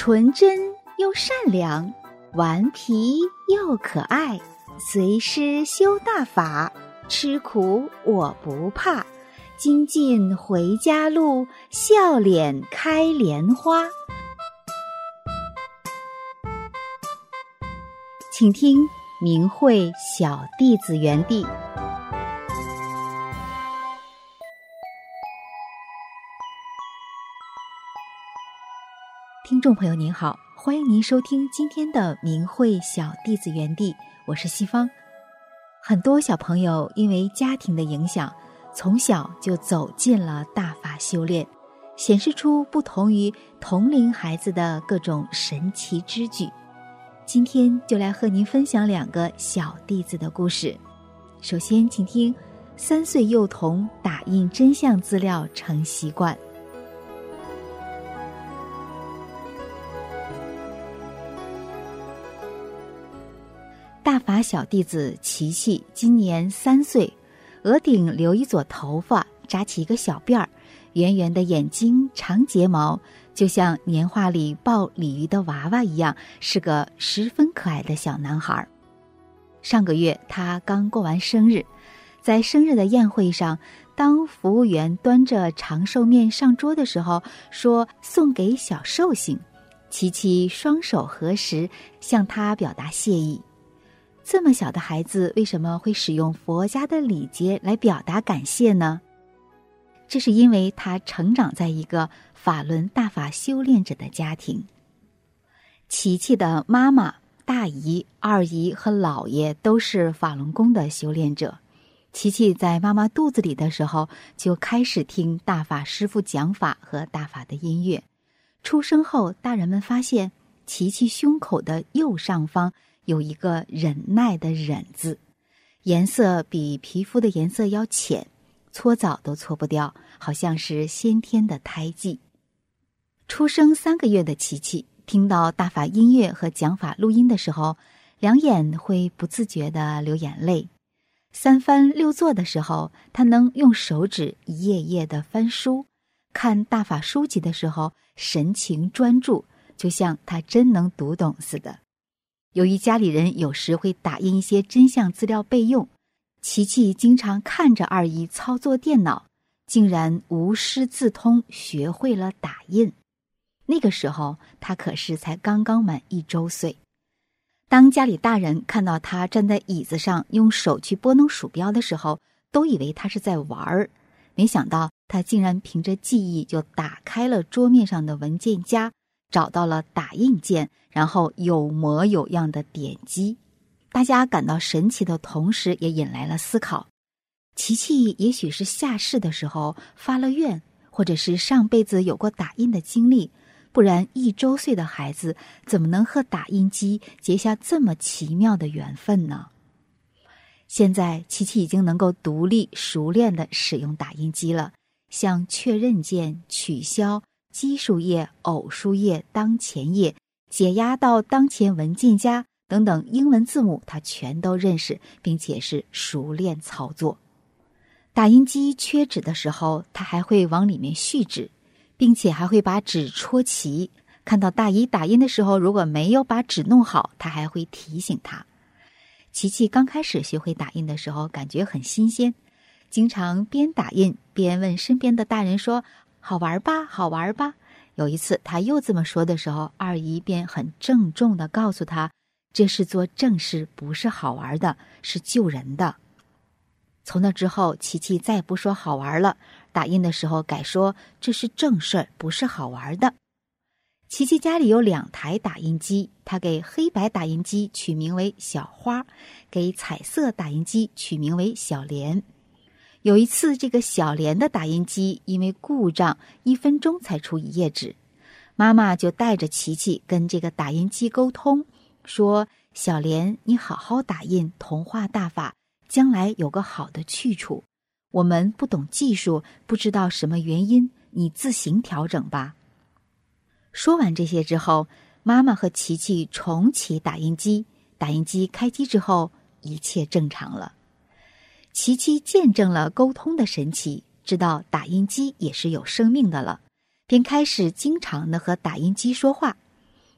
纯真又善良，顽皮又可爱，随师修大法，吃苦我不怕，精进回家路，笑脸开莲花。请听明慧小弟子园地。听众朋友您好，欢迎您收听今天的明慧小弟子园地，我是西方。很多小朋友因为家庭的影响，从小就走进了大法修炼，显示出不同于同龄孩子的各种神奇之举。今天就来和您分享2个小弟子的故事。首先请听3岁幼童打印真相资料成习惯。大法小弟子琪琪今年3岁，额顶留一撮头发，扎起一个小辫儿，圆圆的眼睛，长睫毛，就像年画里抱鲤鱼的娃娃一样，是个十分可爱的小男孩。上个月他刚过完生日，在生日的宴会上，当服务员端着长寿面上桌的时候，说送给小寿星，琪琪双手合十，向他表达谢意。这么小的孩子为什么会使用佛家的礼节来表达感谢呢？这是因为他成长在一个法轮大法修炼者的家庭。琪琪的妈妈、大姨、二姨和姥爷都是法轮功的修炼者。琪琪在妈妈肚子里的时候就开始听大法师父讲法和大法的音乐。出生后，大人们发现琪琪胸口的右上方有一个忍耐的忍字，颜色比皮肤的颜色要浅，搓澡都搓不掉，好像是先天的胎记。出生3个月的琪琪听到大法音乐和讲法录音的时候，两眼会不自觉地流眼泪。3翻6坐的时候，他能用手指一页页地翻书，看大法书籍的时候神情专注，就像他真能读懂似的。由于家里人有时会打印一些真相资料备用，琪琪经常看着二姨操作电脑，竟然无师自通学会了打印。那个时候他可是才刚刚满1周岁。当家里大人看到他站在椅子上用手去拨弄鼠标的时候，都以为他是在玩儿，没想到他竟然凭着记忆就打开了桌面上的文件夹，找到了打印键，然后有模有样的点击。大家感到神奇的同时，也引来了思考。琪琪也许是下世的时候发了愿，或者是上辈子有过打印的经历，不然1周岁的孩子怎么能和打印机结下这么奇妙的缘分呢？现在琪琪已经能够独立熟练地使用打印机了，像确认键、取消、奇数页、偶数页、当前页、解压到当前文件夹等等英文字母他全都认识，并且是熟练操作。打印机缺纸的时候，他还会往里面续纸，并且还会把纸戳齐。看到大姨打印的时候，如果没有把纸弄好，他还会提醒他。琪琪刚开始学会打印的时候感觉很新鲜，经常边打印边问身边的大人说，好玩吧，好玩吧。有一次他又这么说的时候，二姨便很郑重地告诉他，这是做正事，不是好玩的，是救人的。从那之后，琪琪再不说好玩了，打印的时候改说这是正事，不是好玩的。琪琪家里有2台打印机，他给黑白打印机取名为小花，给彩色打印机取名为小莲。有一次，这个小莲的打印机因为故障，1分钟才出1页纸，妈妈就带着琪琪跟这个打印机沟通，说小莲，你好好打印，同化大法，将来有个好的去处。我们不懂技术，不知道什么原因，你自行调整吧。说完这些之后，妈妈和琪琪重启打印机，打印机开机之后，一切正常了。琪琪见证了沟通的神奇，知道打印机也是有生命的了，便开始经常的和打印机说话。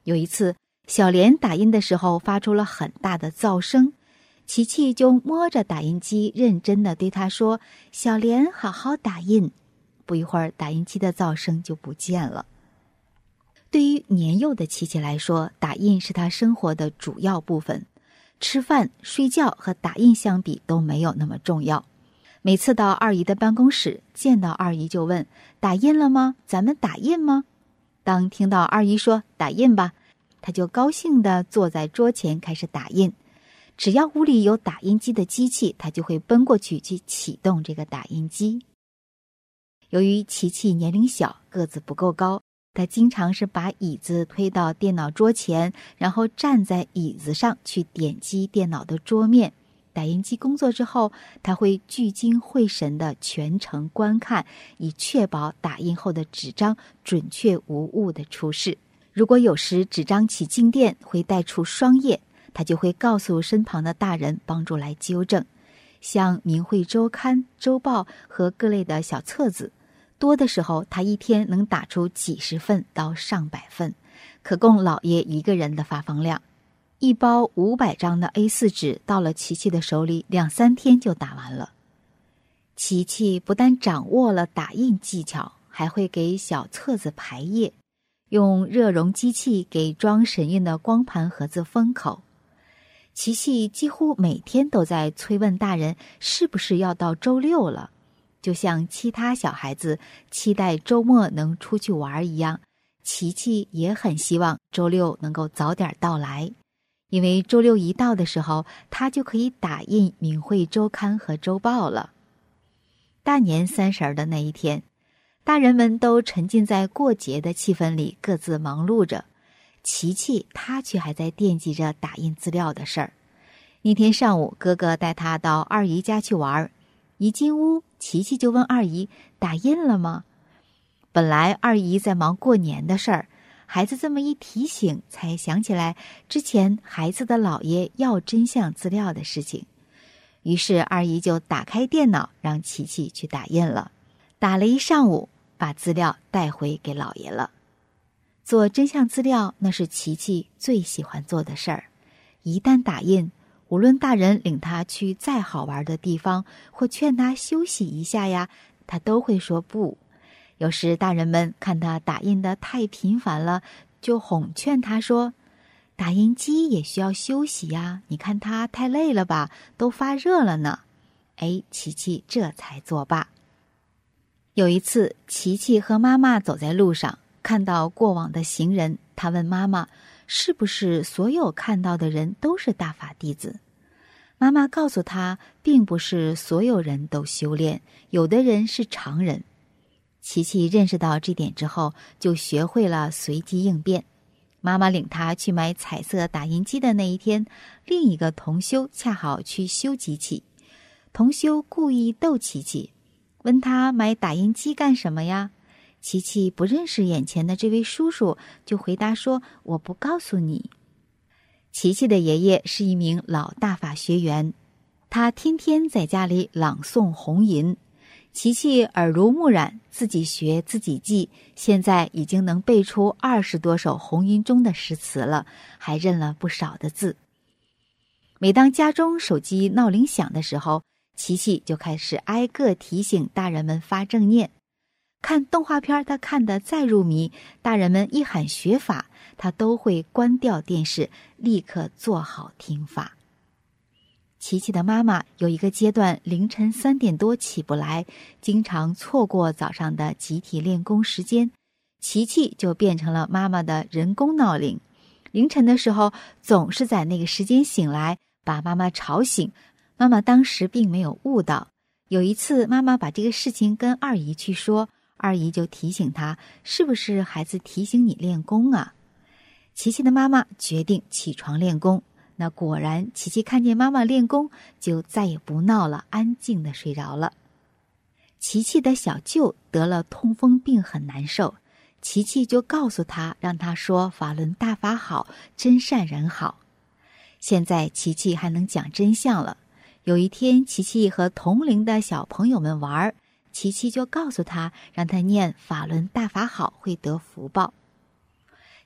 有一次，小莲打印的时候发出了很大的噪声，琪琪就摸着打印机，认真地对他说：“小莲，好好打印。”不一会儿，打印机的噪声就不见了。对于年幼的琪琪来说，打印是他生活的主要部分。吃饭、睡觉和打印相比都没有那么重要。每次到二姨的办公室，见到二姨就问：“打印了吗？咱们打印吗？”当听到二姨说“打印吧”，他就高兴地坐在桌前开始打印。只要屋里有打印机的机器，他就会奔过去启动这个打印机。由于琪琪年龄小，个子不够高，他经常是把椅子推到电脑桌前，然后站在椅子上去点击电脑的桌面。打印机工作之后，他会聚精会神地全程观看，以确保打印后的纸张准确无误地出示。如果有时纸张起静电会带出双页，他就会告诉身旁的大人帮助来纠正。像《明慧周刊》、周报和各类的小册子，多的时候他一天能打出几十份到上百份，可供老爷一个人的发放量。一包500张的 A4 纸到了琪琪的手里，2-3天就打完了。琪琪不但掌握了打印技巧，还会给小册子排页，用热熔机器给装神印的光盘盒子封口。琪琪几乎每天都在催问大人是不是要到周六了，就像其他小孩子期待周末能出去玩一样，琪琪也很希望周六能够早点到来。因为周六一到的时候，他就可以打印《明慧周刊》和周报了。大年30的那一天，大人们都沉浸在过节的气氛里，各自忙碌着。琪琪他却还在惦记着打印资料的事儿。那天上午，哥哥带他到二姨家去玩，一进屋，琪琪就问二姨：“打印了吗？”本来二姨在忙过年的事儿，孩子这么一提醒，才想起来之前孩子的姥爷要真相资料的事情。于是二姨就打开电脑，让琪琪去打印了。打了一上午，把资料带回给姥爷了。做真相资料，那是琪琪最喜欢做的事儿。一旦打印，无论大人领他去再好玩的地方，或劝他休息一下呀，他都会说不。有时大人们看他打印得太频繁了，就哄劝他说：“打印机也需要休息呀，你看它太累了吧，都发热了呢。”哎，琪琪这才作罢。有一次，琪琪和妈妈走在路上，看到过往的行人，他问妈妈：“是不是所有看到的人都是大法弟子？”妈妈告诉他，并不是所有人都修炼，有的人是常人。琪琪认识到这点之后，就学会了随机应变。妈妈领他去买彩色打印机的那一天，另一个同修恰好去修机器。同修故意逗琪琪，问他买打印机干什么呀？琪琪不认识眼前的这位叔叔，就回答说：“我不告诉你。”琪琪的爷爷是一名老大法学员，他天天在家里朗诵红吟。琪琪耳濡目染，自己学自己记，现在已经能背出20多首红吟中的诗词了，还认了不少的字。每当家中手机闹铃响的时候，琪琪就开始挨个提醒大人们发正念。看动画片他看得再入迷，大人们一喊学法，他都会关掉电视，立刻做好听法。琪琪的妈妈有一个阶段凌晨3点多起不来，经常错过早上的集体练功时间，琪琪就变成了妈妈的人工闹铃。凌晨的时候总是在那个时间醒来，把妈妈吵醒。妈妈当时并没有悟到。有一次妈妈把这个事情跟二姨去说，二姨就提醒她：“是不是孩子提醒你练功啊？”琪琪的妈妈决定起床练功。那果然，琪琪看见妈妈练功，就再也不闹了，安静地睡着了。琪琪的小舅得了痛风病，很难受。琪琪就告诉他，让他说法轮大法好，真善人好。现在琪琪还能讲真相了。有一天，琪琪和同龄的小朋友们玩，琪琪就告诉他，让他念法轮大法好会得福报。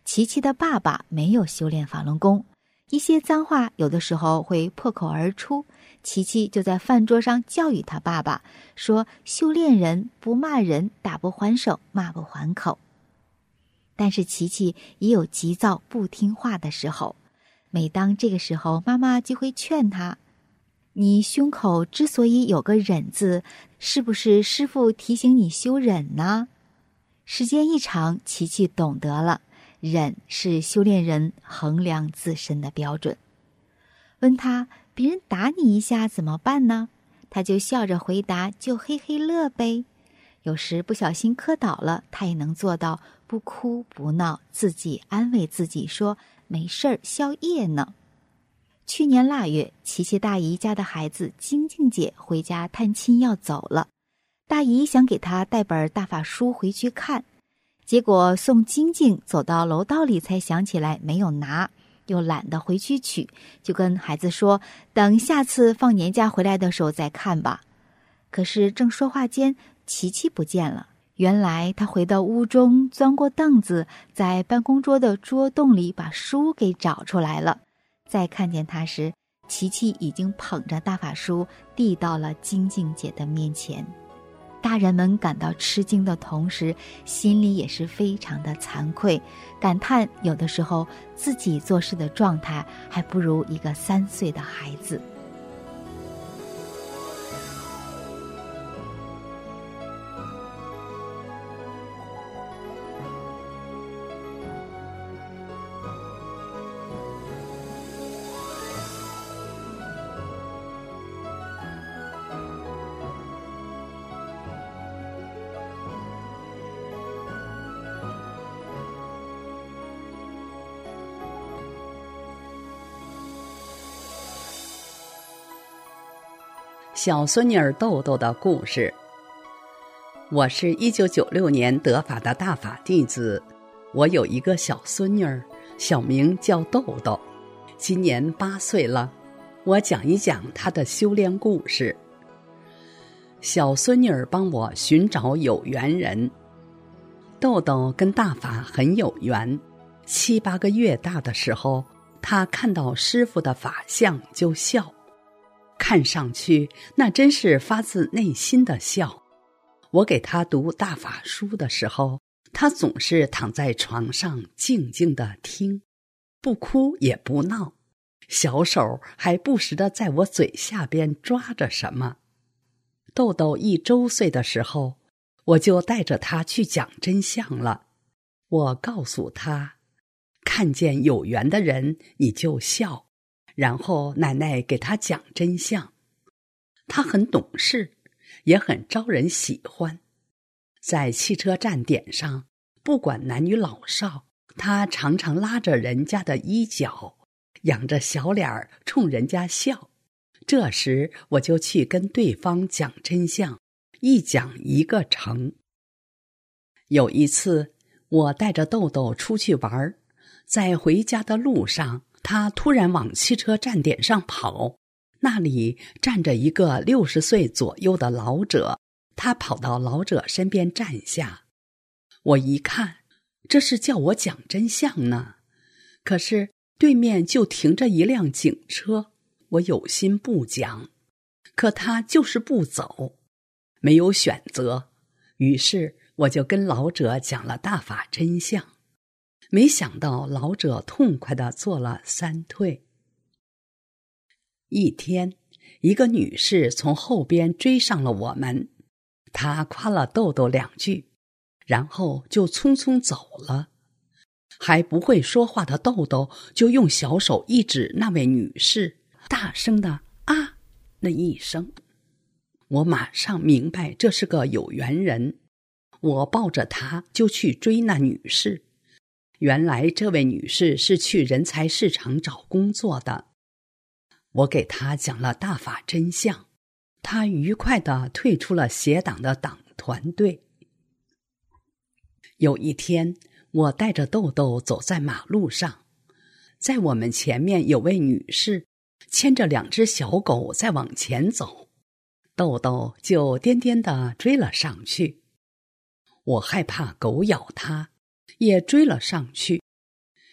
琪琪的爸爸没有修炼法轮功，一些脏话有的时候会破口而出，琪琪就在饭桌上教育他爸爸，说修炼人不骂人，打不还手，骂不还口。但是琪琪也有急躁不听话的时候，每当这个时候，妈妈就会劝他，你胸口之所以有个忍字，是不是师父提醒你修忍呢？时间一长，琪琪懂得了，忍是修炼人衡量自身的标准。问他别人打你一下怎么办呢？他就笑着回答，就嘿嘿乐呗。有时不小心磕倒了，他也能做到不哭不闹，自己安慰自己说没事儿，宵夜呢。去年腊月，琪琪大姨家的孩子晶晶姐回家探亲要走了，大姨想给她带本大法书回去看，结果送晶晶走到楼道里才想起来没有拿，又懒得回去取，就跟孩子说等下次放年假回来的时候再看吧。可是正说话间，琪琪不见了。原来他回到屋中，钻过凳子，在办公桌的桌洞里把书给找出来了。再看见他时，琪琪已经捧着大法书递到了晶晶姐的面前。大人们感到吃惊的同时，心里也是非常的惭愧，感叹有的时候自己做事的状态还不如一个3岁的孩子。 小孙女儿豆豆的故事。我是1996年得法的大法弟子，我有一个小孙女儿，小名叫豆豆，今年8岁了。我讲一讲她的修炼故事。小孙女儿帮我寻找有缘人。豆豆跟大法很有缘，7、8个月大的时候，她看到师父的法相就笑，看上去那真是发自内心的笑。我给他读大法书的时候，他总是躺在床上静静地听，不哭也不闹，小手还不时地在我嘴下边抓着什么。豆豆1周岁的时候，我就带着他去讲真相了。我告诉他，看见有缘的人你就笑，然后奶奶给他讲真相。他很懂事，也很招人喜欢。在汽车站点上，不管男女老少，他常常拉着人家的衣角，仰着小脸儿冲人家笑。这时我就去跟对方讲真相，一讲一个成。有一次，我带着豆豆出去玩，在回家的路上，他突然往汽车站点上跑，那里站着一个60岁左右的老者，他跑到老者身边站下。我一看，这是叫我讲真相呢。可是对面就停着一辆警车，我有心不讲，可他就是不走，没有选择。于是我就跟老者讲了大法真相。没想到老者痛快地做了3退。一天，一个女士从后边追上了我们，她夸了豆豆2句，然后就匆匆走了。还不会说话的豆豆就用小手一指那位女士，大声的啊那一声。我马上明白这是个有缘人，我抱着她就去追那女士。原来这位女士是去人才市场找工作的。我给她讲了大法真相，她愉快地退出了邪党的党团队。有一天，我带着豆豆走在马路上，在我们前面有位女士牵着2只小狗在往前走，豆豆就颠颠地追了上去。我害怕狗咬她，也追了上去，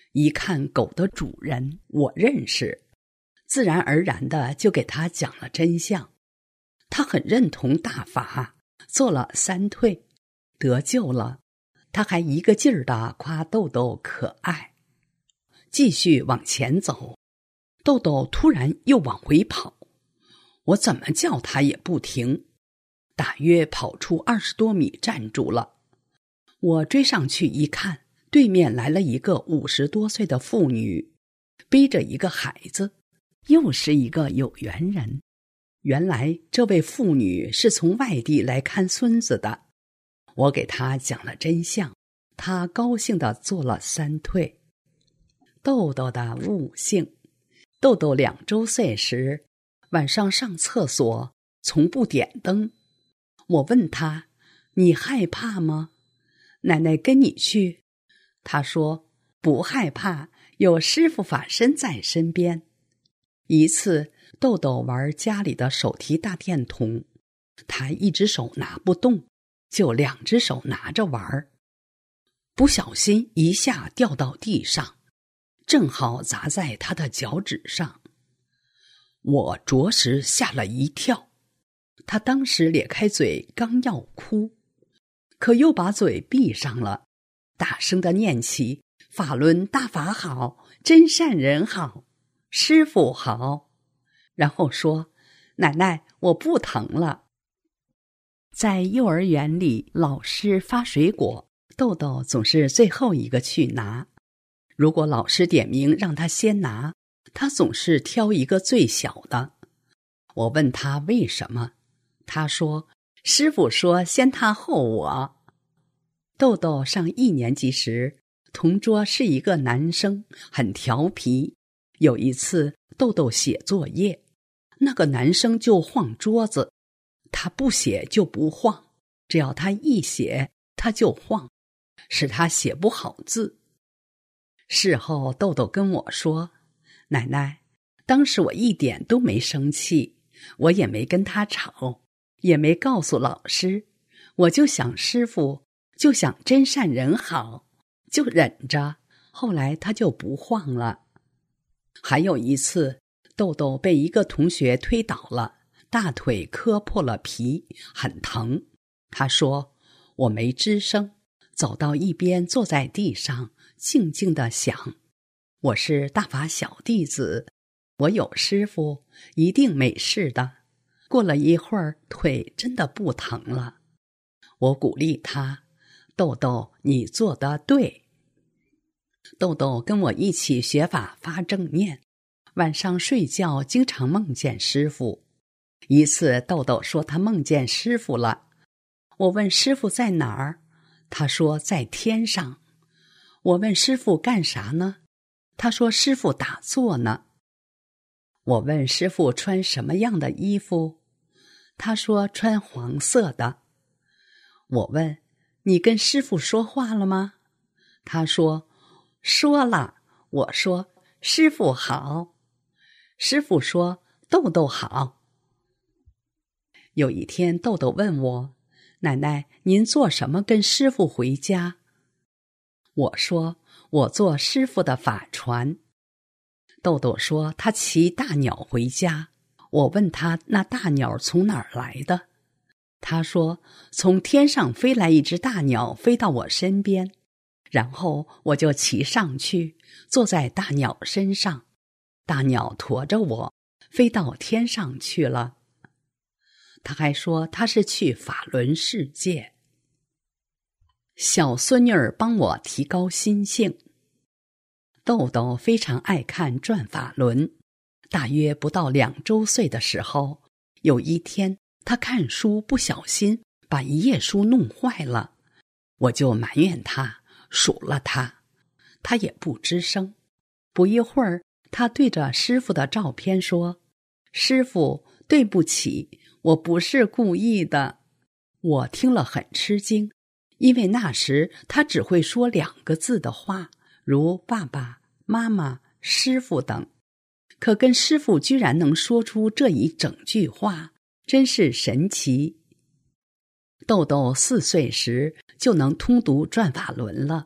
一看狗的主人我认识，自然而然的就给他讲了真相。他很认同大法，做了3退，得救了。他还一个劲儿地夸豆豆可爱。继续往前走，豆豆突然又往回跑，我怎么叫他也不停，大约跑出20多米站住了。我追上去一看，对面来了一个50多岁的妇女，背着一个孩子，又是一个有缘人。原来这位妇女是从外地来看孙子的。我给她讲了真相，她高兴地做了3退。豆豆的悟性。豆豆2周岁时，晚上上厕所从不点灯。我问他：你害怕吗？奶奶跟你去。他说不害怕，有师父法身在身边。一次豆豆玩家里的手提大电筒，他一只手拿不动，就2只手拿着玩，不小心一下掉到地上，正好砸在他的脚趾上。我着实吓了一跳，他当时咧开嘴刚要哭，可又把嘴闭上了，大声地念起法轮大法好，真善人好，师父好，然后说奶奶我不疼了。在幼儿园里，老师发水果，豆豆总是最后一个去拿。如果老师点名让他先拿，他总是挑一个最小的。我问他为什么，他说师父说先他后我。豆豆上1年级时，同桌是一个男生，很调皮。有一次豆豆写作业，那个男生就晃桌子，他不写就不晃，只要他一写他就晃，使他写不好字。事后豆豆跟我说，奶奶，当时我一点都没生气，我也没跟他吵，也没告诉老师，我就想师父，就想真善人好，就忍着，后来他就不晃了。还有一次，豆豆被一个同学推倒了，大腿磕破了皮，很疼。他说我没吱声，走到一边坐在地上，静静地想，我是大法小弟子，我有师父，一定没事的。过了一会儿，腿真的不疼了。我鼓励他，豆豆你做得对。豆豆跟我一起学法发正念，晚上睡觉经常梦见师父。一次豆豆说他梦见师父了，我问师父在哪儿，他说在天上。我问师父干啥呢？他说师父打坐呢。我问师父穿什么样的衣服？他说穿黄色的。我问你跟师父说话了吗？他说说了。我说师父好。师父说豆豆好。有一天豆豆问我，奶奶您做什么跟师父回家？我说我坐师父的法船。豆豆说他骑大鸟回家。我问他那大鸟从哪儿来的？他说从天上飞来一只大鸟，飞到我身边，然后我就骑上去，坐在大鸟身上，大鸟驮着我飞到天上去了。他还说他是去法轮世界。小孙女儿帮我提高心性。豆豆非常爱看转法轮，大约不到2周岁的时候，有一天他看书不小心把一页书弄坏了，我就埋怨他，数了他，他也不吱声。不一会儿，他对着师父的照片说，师父对不起，我不是故意的。我听了很吃惊，因为那时他只会说2个字的话，如爸爸、妈妈、师父等，可跟师父居然能说出这一整句话，真是神奇。豆豆4岁时就能通读转法轮了，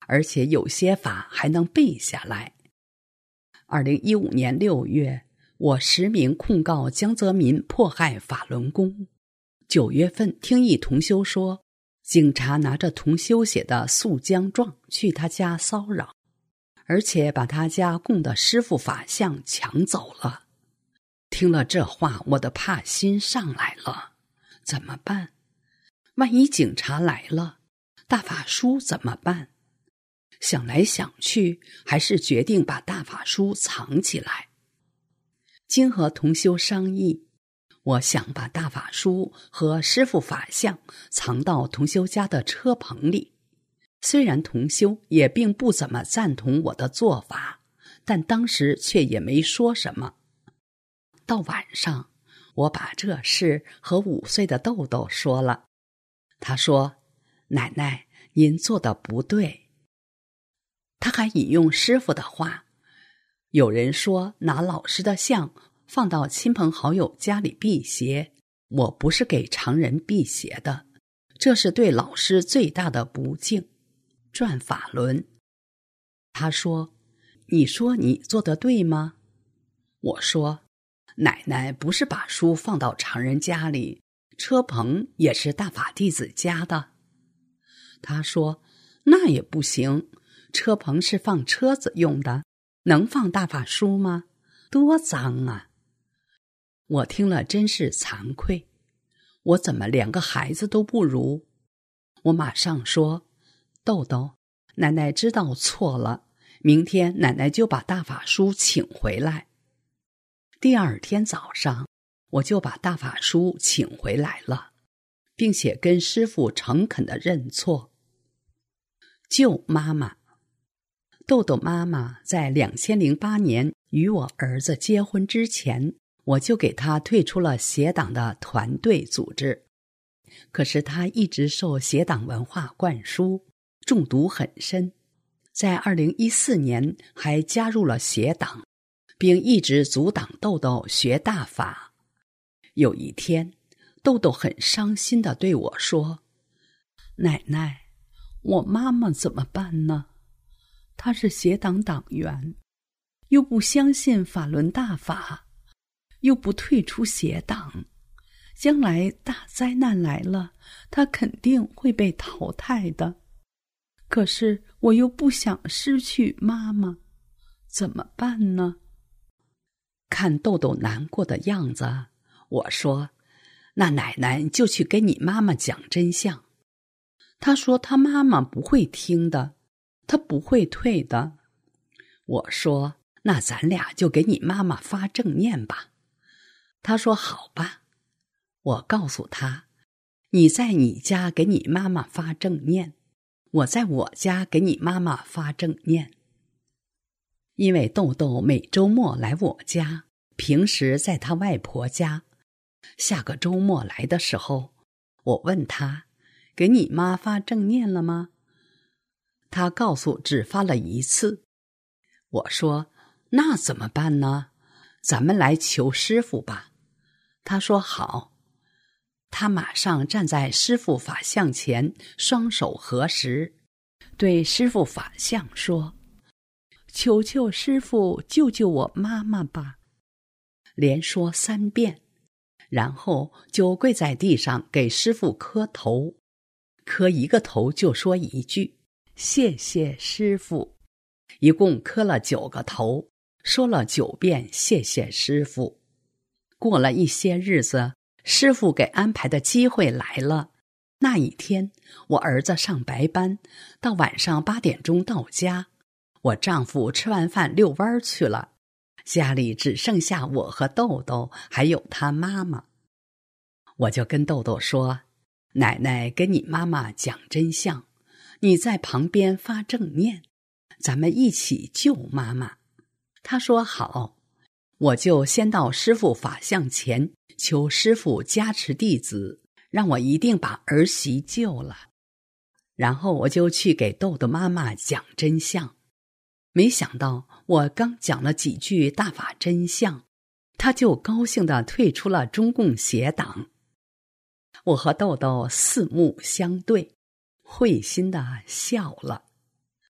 而且有些法还能背下来。2015年6月，我实名控告江泽民迫害法轮功。9月份听一同修说，警察拿着同修写的诉姜状去他家骚扰，而且把他家供的师父法像抢走了。听了这话，我的怕心上来了。怎么办？万一警察来了，大法书怎么办？想来想去，还是决定把大法书藏起来。经和同修商议，我想把大法书和师父法像藏到同修家的车棚里。虽然同修也并不怎么赞同我的做法，但当时却也没说什么。到晚上，我把这事和5岁的豆豆说了。他说：“奶奶，您做的不对。”他还引用师父的话，有人说拿老师的像放到亲朋好友家里辟邪，我不是给常人辟邪的，这是对老师最大的不敬，转法轮。他说：“你说你做得对吗？”我说：“奶奶不是把书放到常人家里，车棚也是大法弟子家的。”他说：“那也不行，车棚是放车子用的，能放大法书吗？多脏啊！”我听了真是惭愧，我怎么连个孩子都不如？我马上说：“豆豆，奶奶知道错了，明天奶奶就把大法书请回来。”第二天早上，我就把大法书请回来了，并且跟师父诚恳地认错。救妈妈。豆豆妈妈在2008年与我儿子结婚之前，我就给他退出了邪党的团队组织。可是他一直受邪党文化灌输，中毒很深，在2014年还加入了邪党，并一直阻挡豆豆学大法。有一天，豆豆很伤心地对我说：“奶奶，我妈妈怎么办呢？她是邪党党员，又不相信法轮大法，又不退出邪党，将来大灾难来了，她肯定会被淘汰的。可是我又不想失去妈妈，怎么办呢？”看豆豆难过的样子，我说：“那奶奶就去跟你妈妈讲真相。”她说她妈妈不会听的，她不会退的。我说：“那咱俩就给你妈妈发正念吧。”她说：“好吧。”我告诉她：“你在你家给你妈妈发正念，我在我家给你妈妈发正念。”因为豆豆每周末来我家，平时在他外婆家。下个周末来的时候，我问他：“给你妈发正念了吗？”他告诉只发了1次。我说：“那怎么办呢？咱们来求师父吧。”他说：“好。”他马上站在师父法像前，双手合十，对师父法像说：“求求师父救救我妈妈吧！”连说3遍，然后就跪在地上给师父磕头，磕1个头就说1句：“谢谢师父。”一共磕了9个头，说了9遍谢谢师父。过了一些日子，师父给安排的机会来了。那一天，我儿子上白班，到晚上8点钟到家。我丈夫吃完饭遛弯去了，家里只剩下我和豆豆，还有他妈妈。我就跟豆豆说：“奶奶跟你妈妈讲真相，你在旁边发正念，咱们一起救妈妈。”他说好。我就先到师父法像前，求师父加持弟子，让我一定把儿媳救了。然后我就去给豆豆妈妈讲真相。没想到我刚讲了几句大法真相，他就高兴地退出了中共邪党。我和豆豆四目相对，会心地笑了。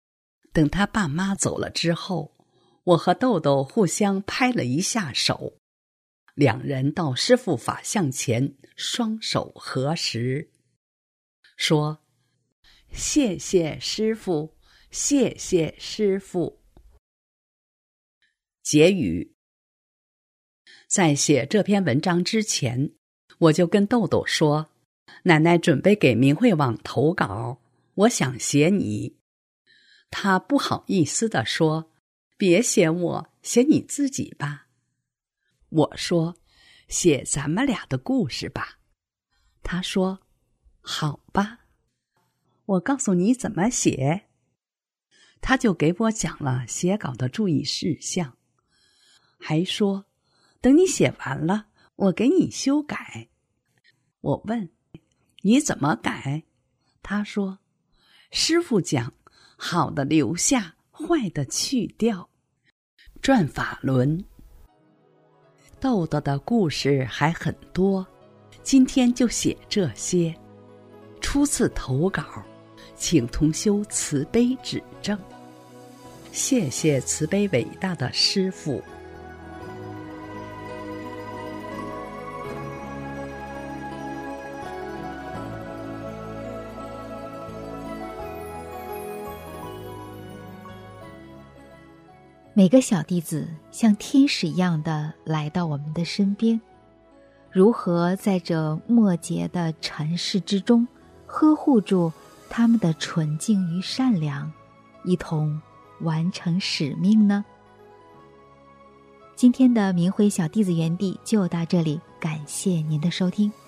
等他爸妈走了之后，我和豆豆互相拍了一下手，两人到师父法像前，双手合十，说：“谢谢师父，谢谢师父。”结语。在写这篇文章之前，我就跟豆豆说，奶奶准备给明慧网投稿，我想写你。他不好意思地说，别写我，写你自己吧。我说，写咱们俩的故事吧。他说，好吧。我告诉你怎么写。他就给我讲了写稿的注意事项，还说等你写完了，我给你修改。我问，你怎么改？他说，师父讲，好的留下，坏的去掉。转法轮。豆豆的故事还很多，今天就写这些。初次投稿，请同修慈悲指正。谢谢慈悲伟大的师父。 每个小弟子像天使一样的来到我们的身边，如何在这末节的尘世之中呵护住他们的纯净与善良，一同完成使命呢？今天的明慧小弟子园地就到这里，感谢您的收听。